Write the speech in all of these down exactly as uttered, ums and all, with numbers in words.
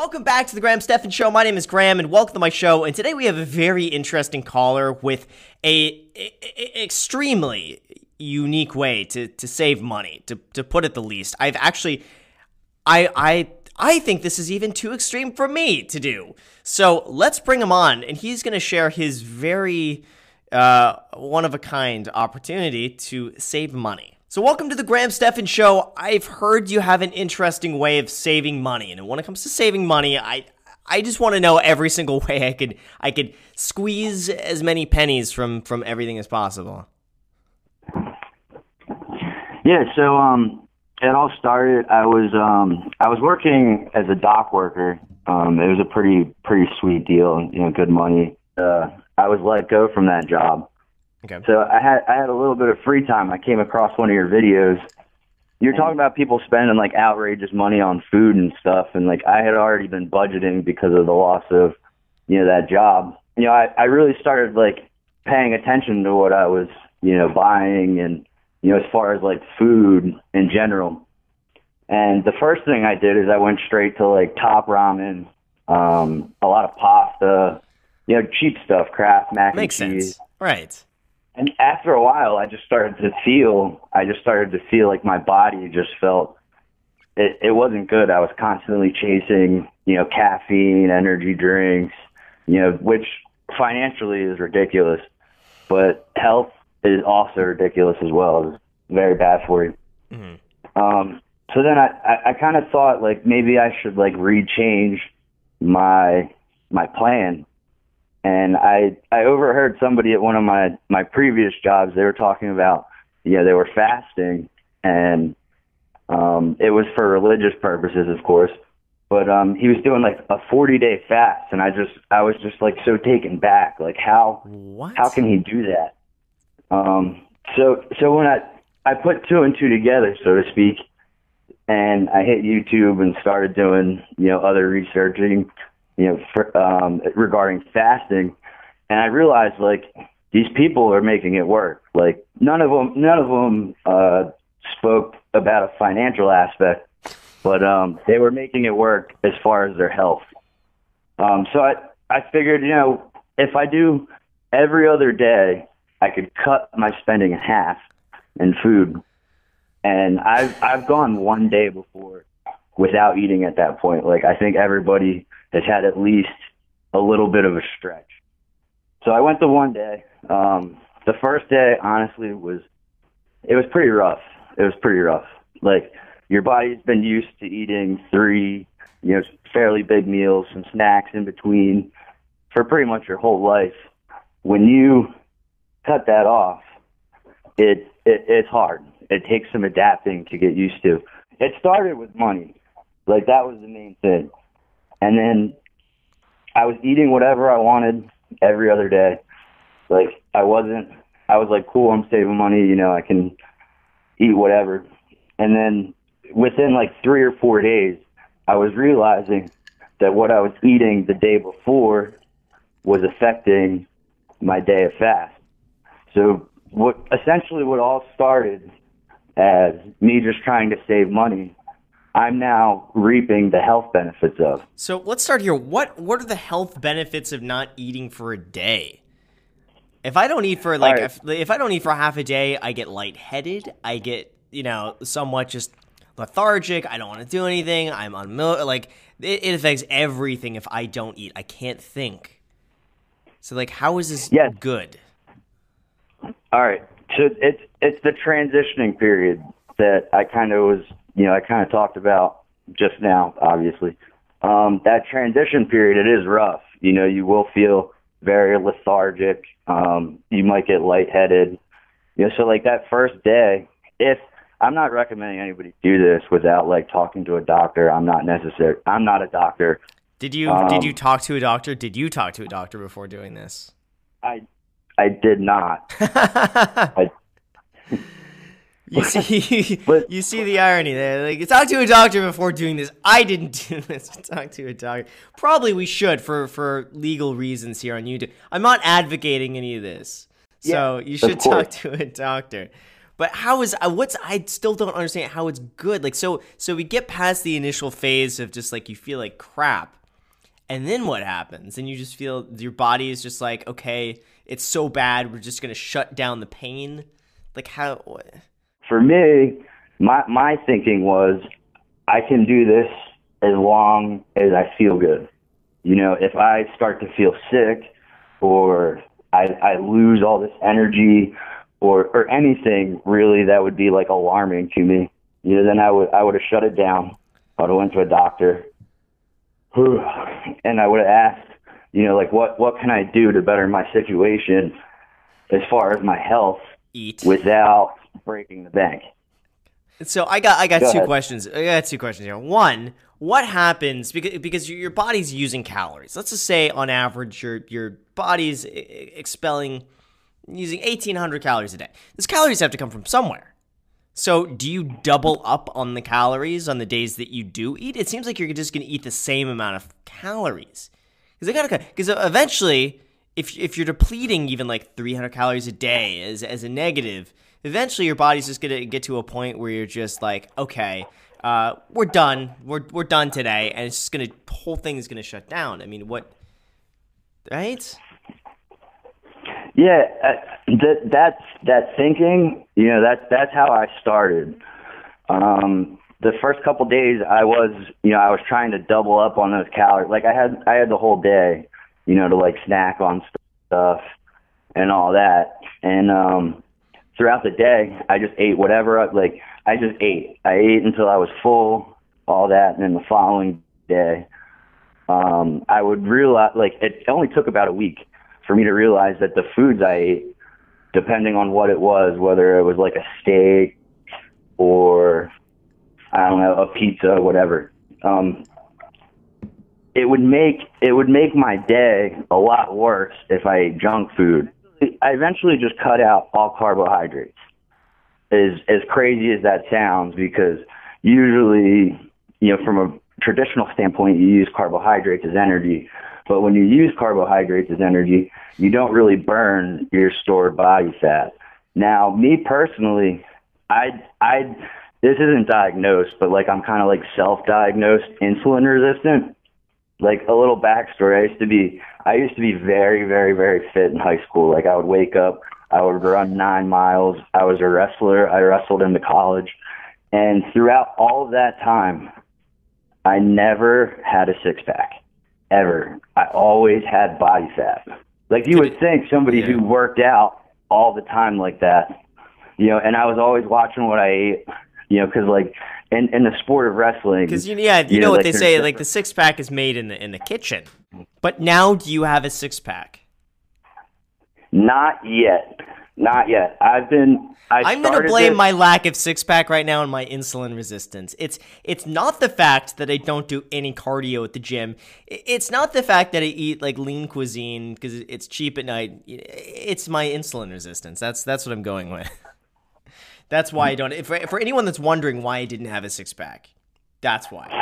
Welcome back to the Graham Stephan Show. My name is Graham, and welcome to my show. And today we have a very interesting caller with a, a, a extremely unique way to, to save money, to to put it the least. I've actually, I I I think this is even too extreme for me to do. So let's bring him on, and he's going to share his very uh, one of a kind opportunity to save money. So welcome to the Graham Stephan Show. I've heard you have an interesting way of saving money, and when it comes to saving money, I I just want to know every single way I could I could squeeze as many pennies from from everything as possible. Yeah, so um, it all started. I was um, I was working as a dock worker. Um, it was a pretty pretty sweet deal, you know, good money. Uh, I was let go from that job. Okay. So I had I had a little bit of free time. I came across one of your videos. You're talking about people spending like outrageous money on food and stuff, and like I had already been budgeting because of the loss of, you know, that job. You know, I, I really started like paying attention to what I was, you know, buying and, you know, as far as like food in general. And the first thing I did is I went straight to like Top Ramen, um, a lot of pasta, you know, cheap stuff, Kraft mac Makes and cheese. sense. Right. And after a while, I just started to feel, I just started to feel like my body just felt, it, it wasn't good. I was constantly chasing, you know, caffeine, energy drinks, you know, which financially is ridiculous, but health is also ridiculous as well. It's very bad for you. Mm-hmm. Um, so then I, I, I kind of thought like maybe I should like rechange my, my plan. And I I overheard somebody at one of my, my previous jobs, they were talking about, you know, they were fasting, and um, it was for religious purposes, of course. But um, he was doing like a forty-day fast, and I just I was just like so taken back, like how What? how can he do that? Um, so so when I I put two and two together, so to speak, and I hit YouTube and started doing, you know, other researching, you know, for, um, regarding fasting, and I realized like these people are making it work. Like none of them, none of them uh, spoke about a financial aspect, but um, they were making it work as far as their health. Um, so I, I figured, you know, if I do every other day, I could cut my spending in half in food, and I've I've gone one day before without eating at that point. Like I think everybody has had at least a little bit of a stretch. So I went the one day. Um, the first day, honestly, was it was pretty rough. It was pretty rough. Like your body's been used to eating three, you know, fairly big meals, some snacks in between for pretty much your whole life. When you cut that off, it, it it's hard. It takes some adapting to get used to. It started with money. Like that was the main thing. And then I was eating whatever I wanted every other day. Like I wasn't, I was like, cool, I'm saving money, you know, I can eat whatever. And then within like three or four days, I was realizing that what I was eating the day before was affecting my day of fast. So what essentially what all started as me just trying to save money, I'm now reaping the health benefits of. So let's start here. What what are the health benefits of not eating for a day? If I don't eat for like, right. if, if I don't eat for half a day, I get lightheaded. I get, you know, somewhat just lethargic. I don't want to do anything. I'm on milk. Like it, it affects everything if I don't eat. I can't think. So like, how is this yes. good? All right. So it's it's the transitioning period that I kind of was, you know, I kind of talked about just now, obviously. Um, that transition period, it is rough. You know, you will feel very lethargic. Um, you might get lightheaded. You know, so like that first day, if I'm not recommending anybody do this without like talking to a doctor, I'm not necessary. I'm not a doctor. Did you um, did you talk to a doctor? Did you talk to a doctor before doing this? I I did not. I, You see, but, you see the irony there. Like, talk to a doctor before doing this. I didn't do this. Talk to a doctor. Probably we should for, for legal reasons here on YouTube. I'm not advocating any of this, so yeah, you should talk to a doctor. But how is uh, what's I still don't understand how it's good. Like so so we get past the initial phase of just like you feel like crap. And then what happens? And you just feel your body is just like, okay, it's so bad, we're just going to shut down the pain. Like how what? For me, my my thinking was I can do this as long as I feel good. You know, if I start to feel sick or I, I lose all this energy or, or anything really that would be like alarming to me, you know, then I would, I would have shut it down. I would have went to a doctor and I would have asked, you know, like what, what can I do to better my situation as far as my health Eat. Without breaking the bank? So I got I got Go two ahead. questions. I got two questions here. One, what happens because because your body's using calories? Let's just say on average your your body's expelling using eighteen hundred calories a day. Those calories have to come from somewhere. So do you double up on the calories on the days that you do eat? It seems like you're just going to eat the same amount of calories. Because they gotta because eventually if if you're depleting even like three hundred calories a day as as a negative, eventually your body's just gonna get to a point where you're just like, okay, uh, we're done, we're we're done today, and it's just gonna the whole thing is gonna shut down. I mean, what, right? Yeah, uh, that that's that thinking. You know, that that's how I started. Um, the first couple days, I was, you know, I was trying to double up on those calories. Like I had, I had the whole day, you know, to like snack on stuff and all that, and um. Throughout the day, I just ate whatever, like, I just ate. I ate until I was full, all that, and then the following day, um, I would realize, like, it only took about a week for me to realize that the foods I ate, depending on what it was, whether it was like a steak or, I don't know, a pizza, whatever, um, it would make, it would make my day a lot worse if I ate junk food. I eventually just cut out all carbohydrates. As as crazy as that sounds, because usually, you know, from a traditional standpoint, you use carbohydrates as energy. But when you use carbohydrates as energy, you don't really burn your stored body fat. Now, me personally, I I this isn't diagnosed, but like I'm kind of like self-diagnosed insulin resistant. Like a little backstory, I used to be, I used to be very, very, very fit in high school. Like I would wake up, I would run nine miles. I was a wrestler. I wrestled into college. And throughout all of that time, I never had a six pack, ever. I always had body fat. Like you would think somebody yeah. who worked out all the time like that, you know, and I was always watching what I ate, you know, cause like, In, in the sport of wrestling, because you, yeah, you, you know, know what like they say, like the six pack is made in the in the kitchen. But now, do you have a six pack? Not yet, not yet. I've been. I I'm going to blame this. my lack of six pack right now on my insulin resistance. It's it's not the fact that I don't do any cardio at the gym. It's not the fact that I eat like lean cuisine because it's cheap at night. It's my insulin resistance. That's that's what I'm going with. That's why I don't. For, for anyone that's wondering why I didn't have a six pack, that's why.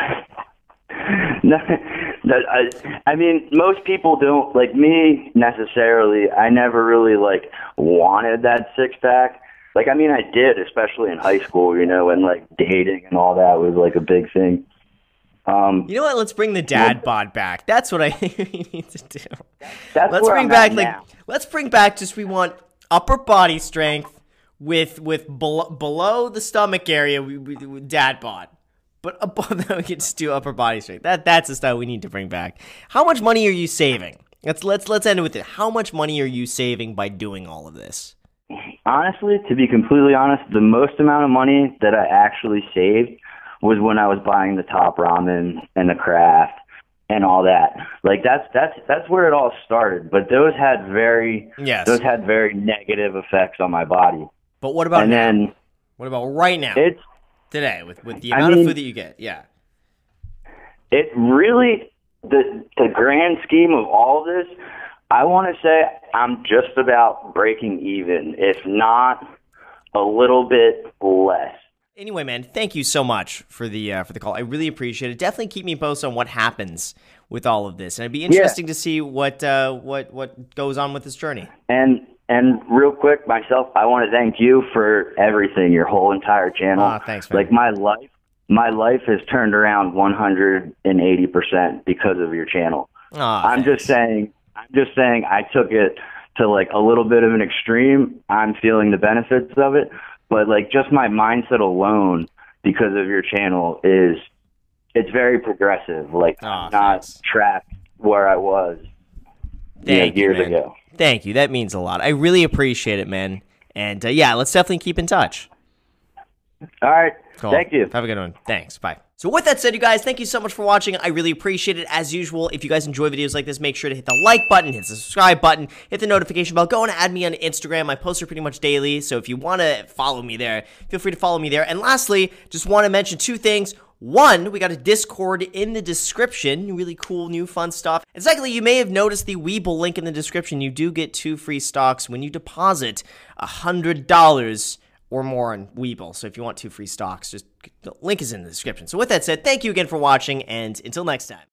No, no, I, I mean, most people don't, like me necessarily. I never really like wanted that six pack. Like, I mean, I did, especially in high school, you know, and like dating and all that was like a big thing. Um, you know what? Let's bring the dad bod back. That's what I think we need to do. That's let's where bring I'm back at like now. let's bring back just we want upper body strength. With with below, below the stomach area, we, we, we dad bod, but above that we can just do upper body strength. That that's the style we need to bring back. How much money are you saving? Let's let's let's end with it. How much money are you saving by doing all of this? Honestly, to be completely honest, the most amount of money that I actually saved was when I was buying the Top Ramen and the Kraft and all that. Like that's that's that's where it all started. But those had very yes. those had very negative effects on my body. But what about and now? then what about right now? It's today with with the I amount mean, of food that you get. Yeah. It really the the grand scheme of all of this, I want to say I'm just about breaking even, if not a little bit less. Anyway, man, thank you so much for the uh, for the call. I really appreciate it. Definitely keep me posted on what happens with all of this, and it'd be interesting yeah. to see what uh, what what goes on with this journey. And and real quick, myself, I want to thank you for everything, your whole entire channel. Aw, thanks, man. Like my life, my life has turned around one hundred eighty percent because of your channel. Aw, I'm thanks. just saying, I'm just saying I took it to like a little bit of an extreme. I'm feeling the benefits of it, but like just my mindset alone because of your channel is, it's very progressive. Like Aw, I'm not thanks. trapped where I was you know, Thank you, years man. ago. Thank you. That means a lot. I really appreciate it, man. And uh, yeah, let's definitely keep in touch. All right. Cool. Thank you. Have a good one. Thanks. Bye. So with that said, you guys, thank you so much for watching. I really appreciate it. As usual, if you guys enjoy videos like this, make sure to hit the like button, hit the subscribe button, hit the notification bell. Go and add me on Instagram. I post there pretty much daily. So if you want to follow me there, feel free to follow me there. And lastly, just want to mention two things. One, we got a Discord in the description. Really cool, new, fun stuff. And secondly, you may have noticed the Webull link in the description. You do get two free stocks when you deposit one hundred dollars or more on Webull. So if you want two free stocks, just the link is in the description. So with that said, thank you again for watching, and until next time.